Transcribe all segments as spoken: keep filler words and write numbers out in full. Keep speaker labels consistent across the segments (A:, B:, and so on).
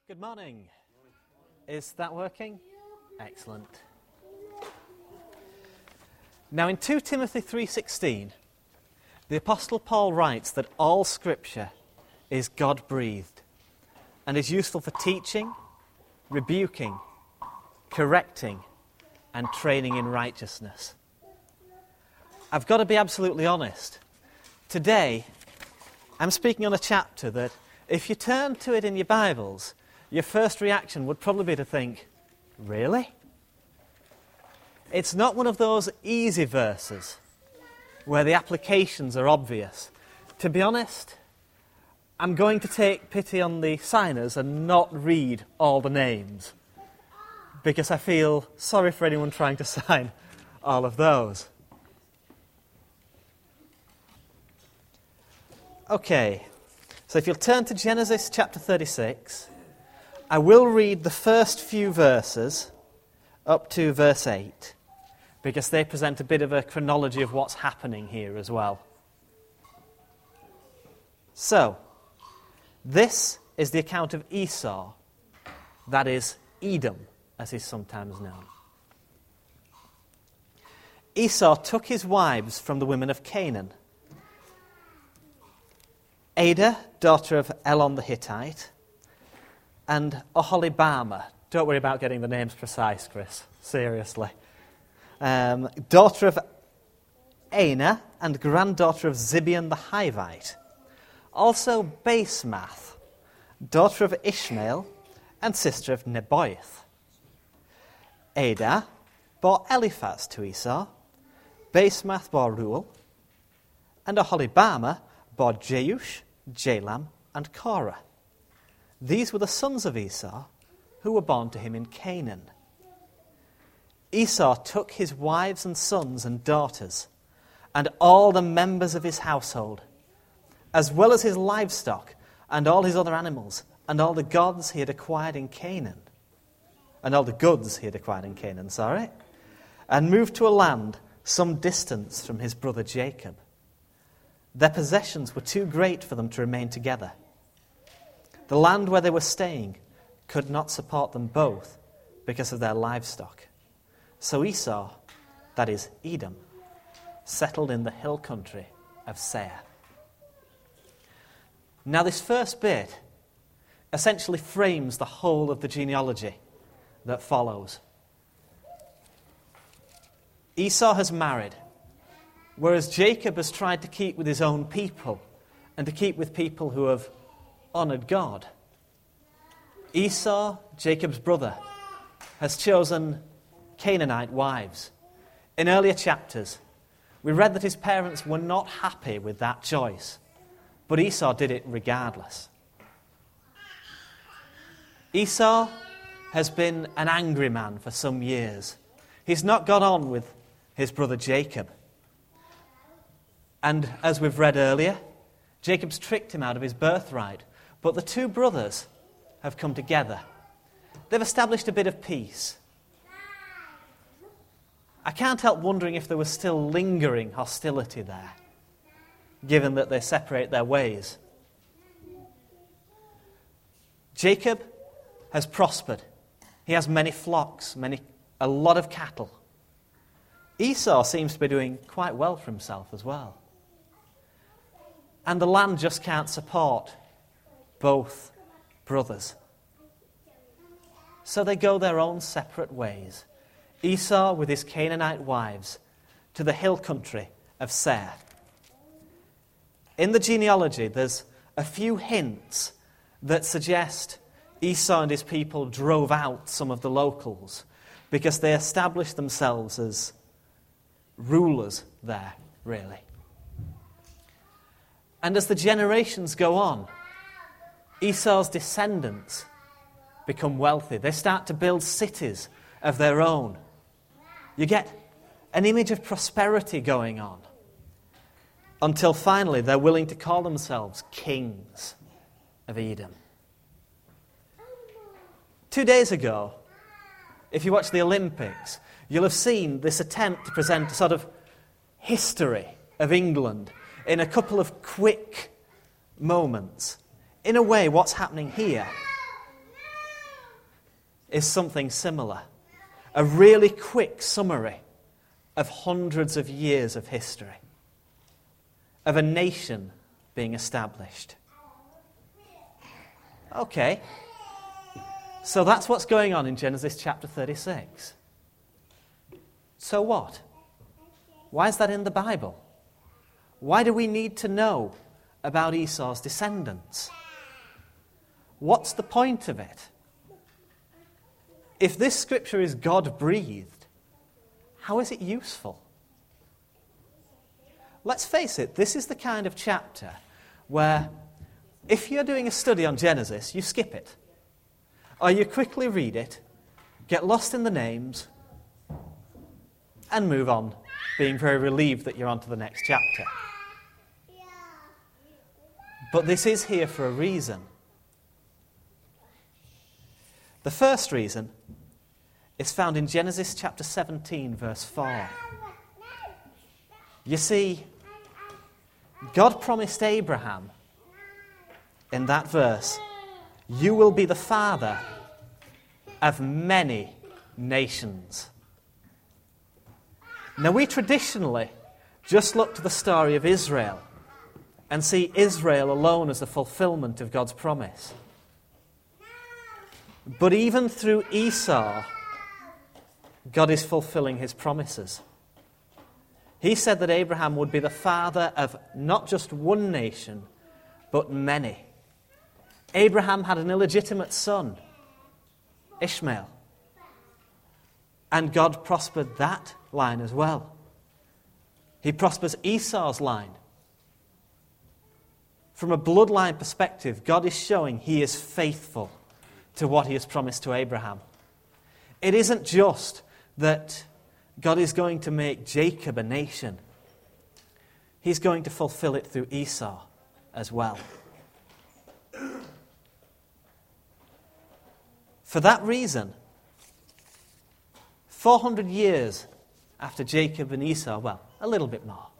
A: Good morning. Is that working? Excellent. Now in Second Timothy three sixteen, the Apostle Paul writes that all Scripture is God-breathed and is useful for teaching, rebuking, correcting, and training in righteousness. I've got to be absolutely honest. Today, I'm speaking on a chapter that, if you turn to it in your Bibles, your first reaction would probably be to think, really? It's not one of those easy verses where the applications are obvious. To be honest, I'm going to take pity on the signers and not read all the names, because I feel sorry for anyone trying to sign all of those. Okay, so if you'll turn to Genesis chapter thirty-six, I will read the first few verses up to verse eight, because they present a bit of a chronology of what's happening here as well. So, this is the account of Esau, that is, Edom, as he's sometimes known. Esau took his wives from the women of Canaan. Adah, daughter of Elon the Hittite, and Oholibamah. Don't worry about getting the names precise, Chris. Seriously. Um, daughter of Anah and granddaughter of Zibeon the Hivite. Also Basemath, daughter of Ishmael and sister of Nebaioth. Adah bore Eliphaz to Esau. Basemath bore Reuel. And Oholibamah bore Jeush, Jalam, and Korah. These were the sons of Esau, who were born to him in Canaan. Esau took his wives and sons and daughters, and all the members of his household, as well as his livestock, and all his other animals, and all the gods he had acquired in Canaan, and all the goods he had acquired in Canaan, sorry, and moved to a land some distance from his brother Jacob. Their possessions were too great for them to remain together. The land where they were staying could not support them both because of their livestock. So Esau, that is Edom, settled in the hill country of Seir. Now this first bit essentially frames the whole of the genealogy that follows. Esau has married, whereas Jacob has tried to keep with his own people and to keep with people who have honoured God. Esau, Jacob's brother, has chosen Canaanite wives. In earlier chapters, we read that his parents were not happy with that choice, but Esau did it regardless. Esau has been an angry man for some years. He's not got on with his brother Jacob. And as we've read earlier, Jacob's tricked him out of his birthright. But the two brothers have come together. They've established a bit of peace. I can't help wondering if there was still lingering hostility there, given that they separate their ways. Jacob has prospered. He has many flocks, many, a lot of cattle. Esau seems to be doing quite well for himself as well. And the land just can't support both brothers. So they go their own separate ways. Esau with his Canaanite wives to the hill country of Seir. In the genealogy, there's a few hints that suggest Esau and his people drove out some of the locals because they established themselves as rulers there, really. And as the generations go on, Esau's descendants become wealthy. They start to build cities of their own. You get an image of prosperity going on until finally they're willing to call themselves kings of Edom. Two days ago, if you watch the Olympics, you'll have seen this attempt to present a sort of history of England in a couple of quick moments. In a way, what's happening here is something similar. A really quick summary of hundreds of years of history, of a nation being established. Okay, so that's what's going on in Genesis chapter thirty-six. So what? Why is that in the Bible? Why do we need to know about Esau's descendants? What's the point of it? If this scripture is God-breathed, how is it useful? Let's face it, this is the kind of chapter where if you're doing a study on Genesis, you skip it. Or you quickly read it, get lost in the names, and move on, being very relieved that you're on to the next chapter. But this is here for a reason. The first reason is found in Genesis chapter seventeen, verse four. You see, God promised Abraham in that verse, "You will be the father of many nations." Now, we traditionally just look to the story of Israel and see Israel alone as the fulfillment of God's promise. But even through Esau, God is fulfilling his promises. He said that Abraham would be the father of not just one nation, but many. Abraham had an illegitimate son, Ishmael. And God prospered that line as well. He prospers Esau's line. From a bloodline perspective, God is showing he is faithful to what he has promised to Abraham. It isn't just that God is going to make Jacob a nation. He's going to fulfill it through Esau as well. For that reason, four hundred years after Jacob and Esau, well, a little bit more,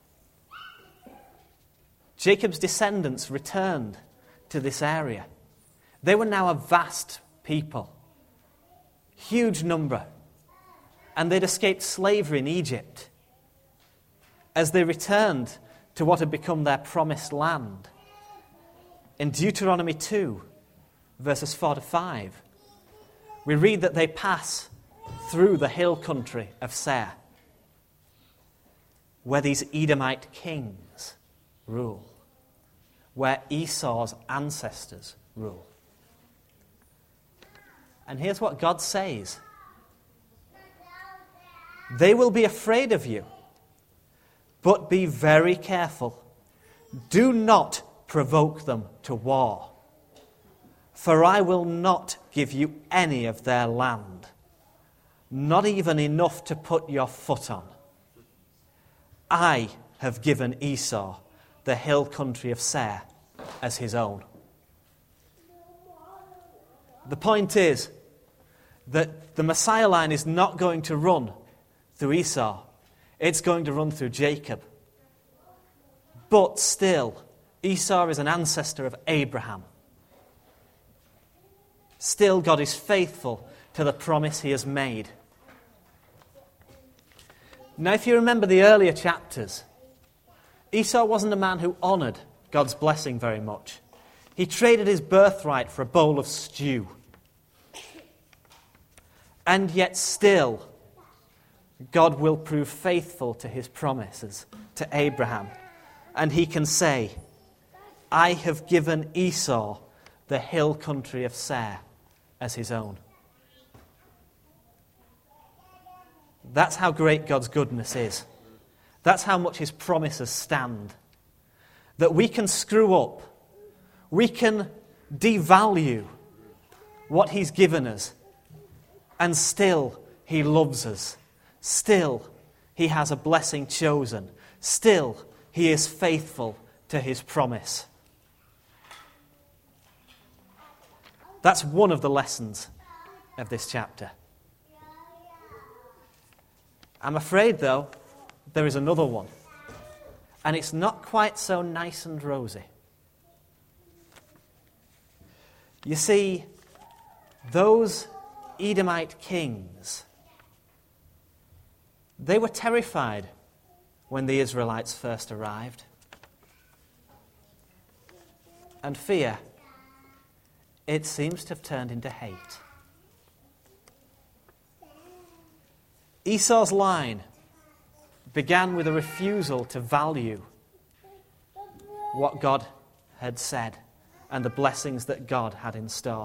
A: Jacob's descendants returned to this area. They were now a vast people, huge number, and they'd escaped slavery in Egypt. As they returned to what had become their promised land, in Deuteronomy two, verses four to five, we read that they pass through the hill country of Seir, where these Edomite kings rule, where Esau's ancestors rule. And here's what God says. They will be afraid of you, but be very careful. Do not provoke them to war, for I will not give you any of their land, not even enough to put your foot on. I have given Esau the hill country of Seir as his own. The point is that the Messiah line is not going to run through Esau. It's going to run through Jacob. But still, Esau is an ancestor of Abraham. Still, God is faithful to the promise he has made. Now, if you remember the earlier chapters, Esau wasn't a man who honoured God's blessing very much. He traded his birthright for a bowl of stew. And yet still, God will prove faithful to his promises to Abraham. And he can say, I have given Esau the hill country of Seir as his own. That's how great God's goodness is. That's how much his promises stand. That we can screw up. We can devalue what he's given us. And still, he loves us. Still, he has a blessing chosen. Still, he is faithful to his promise. That's one of the lessons of this chapter. I'm afraid, though, there is another one. And it's not quite so nice and rosy. You see, those Edomite kings. They were terrified when the Israelites first arrived. And fear, it seems to have turned into hate. Esau's line began with a refusal to value what God had said and the blessings that God had in store.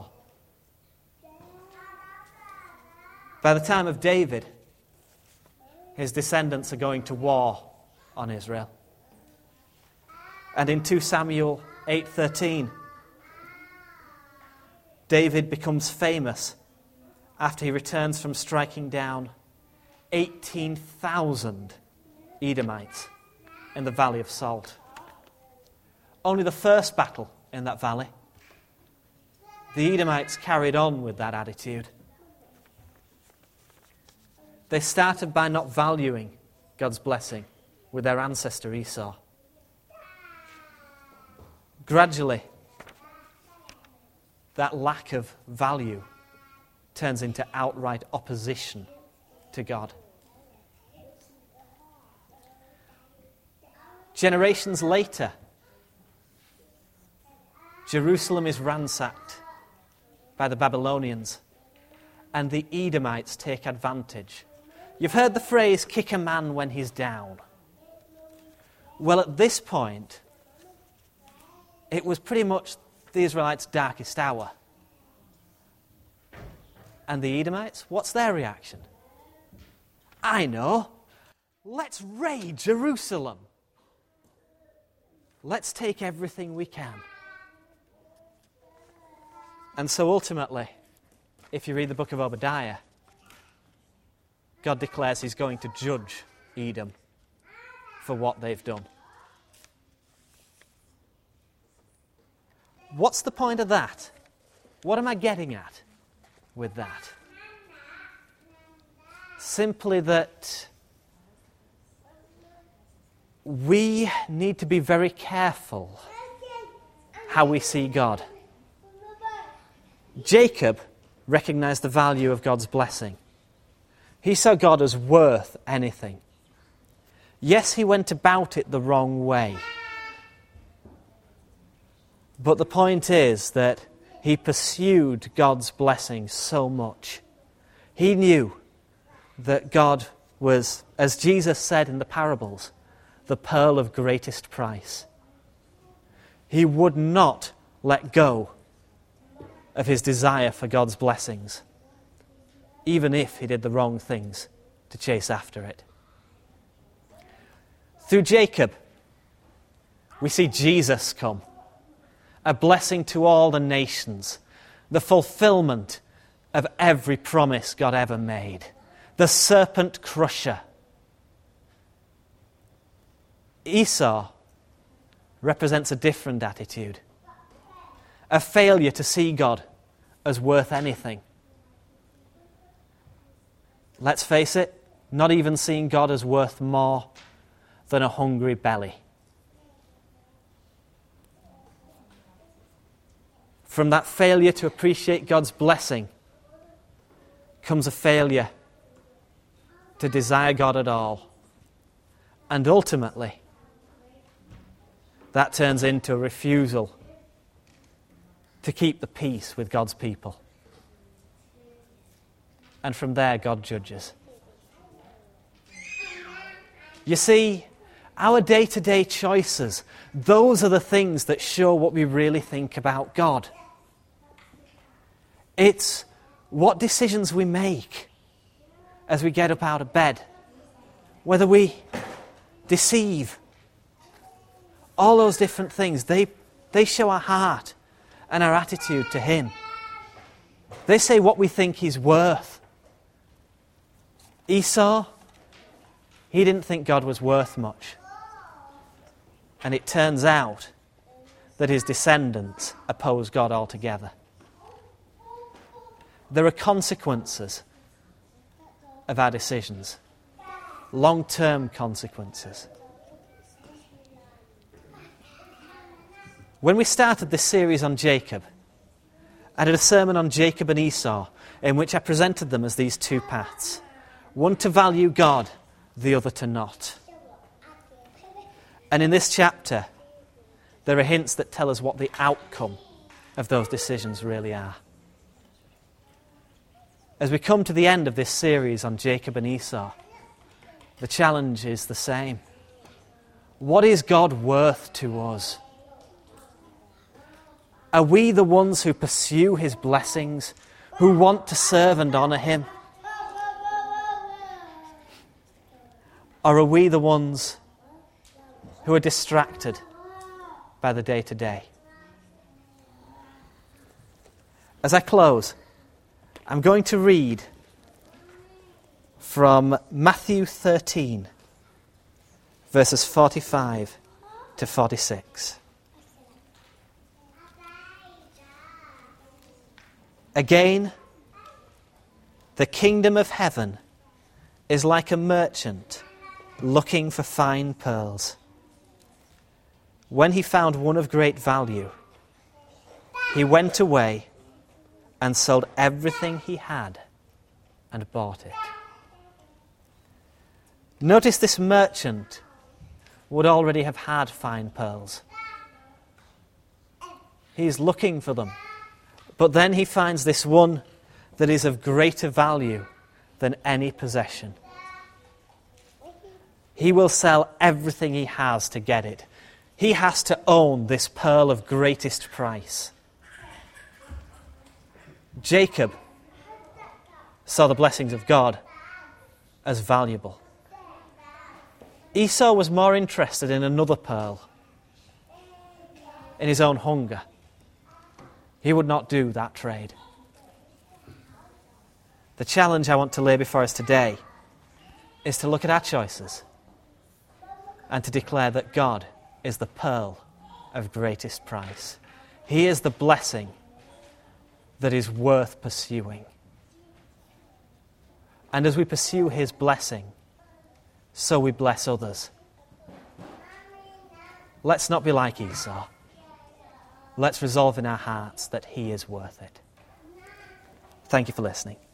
A: By the time of David, his descendants are going to war on Israel. And in Second Samuel eight thirteen, David becomes famous after he returns from striking down eighteen thousand Edomites in the Valley of Salt. Only the first battle in that valley, the Edomites carried on with that attitude. They started by not valuing God's blessing with their ancestor Esau. Gradually, that lack of value turns into outright opposition to God. Generations later, Jerusalem is ransacked by the Babylonians, and the Edomites take advantage. You've heard the phrase, kick a man when he's down. Well, at this point, it was pretty much the Israelites' darkest hour. And the Edomites, what's their reaction? I know. Let's raid Jerusalem. Let's take everything we can. And so ultimately, if you read the book of Obadiah, God declares he's going to judge Edom for what they've done. What's the point of that? What am I getting at with that? Simply that we need to be very careful how we see God. Jacob recognized the value of God's blessing. He saw God as worth anything. Yes, he went about it the wrong way. But the point is that he pursued God's blessing so much. He knew that God was, as Jesus said in the parables, the pearl of greatest price. He would not let go of his desire for God's blessings, even if he did the wrong things to chase after it. Through Jacob, we see Jesus come, a blessing to all the nations, the fulfillment of every promise God ever made, the serpent crusher. Esau represents a different attitude, a failure to see God as worth anything. Let's face it, not even seeing God as worth more than a hungry belly. From that failure to appreciate God's blessing comes a failure to desire God at all. And ultimately, that turns into a refusal to keep the peace with God's people. And from there, God judges. You see, our day-to-day choices, those are the things that show what we really think about God. It's what decisions we make as we get up out of bed, whether we deceive. All those different things, they, they show our heart and our attitude to Him. They say what we think He's worth. Esau, he didn't think God was worth much. And it turns out that his descendants oppose God altogether. There are consequences of our decisions, long-term consequences. When we started this series on Jacob, I did a sermon on Jacob and Esau, in which I presented them as these two paths. One to value God, the other to not. And in this chapter, there are hints that tell us what the outcome of those decisions really are. As we come to the end of this series on Jacob and Esau, the challenge is the same. What is God worth to us? Are we the ones who pursue his blessings, who want to serve and honour him? Or are we the ones who are distracted by the day-to-day? As I close, I'm going to read from Matthew thirteen, verses forty-five to forty-six. Again, the kingdom of heaven is like a merchant looking for fine pearls. When he found one of great value, he went away and sold everything he had and bought it. Notice this merchant would already have had fine pearls. He's looking for them. But then he finds this one that is of greater value than any possession. He will sell everything he has to get it. He has to own this pearl of greatest price. Jacob saw the blessings of God as valuable. Esau was more interested in another pearl, in his own hunger. He would not do that trade. The challenge I want to lay before us today is to look at our choices and to declare that God is the pearl of greatest price. He is the blessing that is worth pursuing. And as we pursue his blessing, so we bless others. Let's not be like Esau. Let's resolve in our hearts that he is worth it. Thank you for listening.